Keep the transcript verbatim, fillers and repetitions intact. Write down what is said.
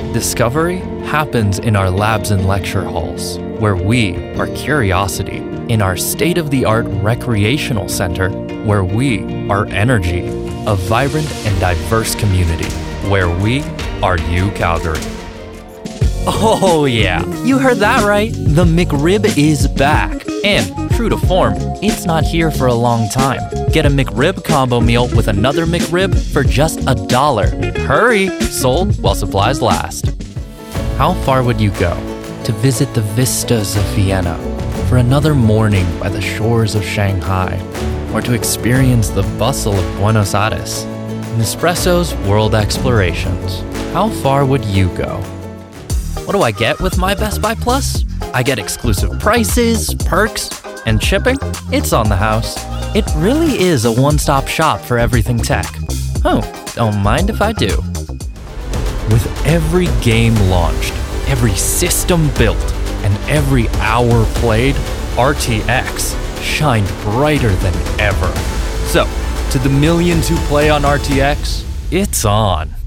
Discovery happens in our labs and lecture halls, where we are curiosity, in our state-of-the-art recreational center, where we are energy, a vibrant and diverse community, where we are U Calgary. Oh yeah, you heard that right. The McRib is back. And, true to form, it's not here for a long time. Get a McRib combo meal with another McRib for just a dollar. Hurry! Sold while supplies last. How far would you go to visit the vistas of Vienna, for another morning by the shores of Shanghai, or to experience the bustle of Buenos Aires? Nespresso's World Explorations. How far would you go? What do I get with my Best Buy Plus? I get exclusive prices, perks, and shipping. It's on the house. It really is a one-stop shop for everything tech. Oh, don't mind if I do. With every game launched, every system built, and every hour played, R T X shined brighter than ever. So, to the millions who play on R T X, it's on.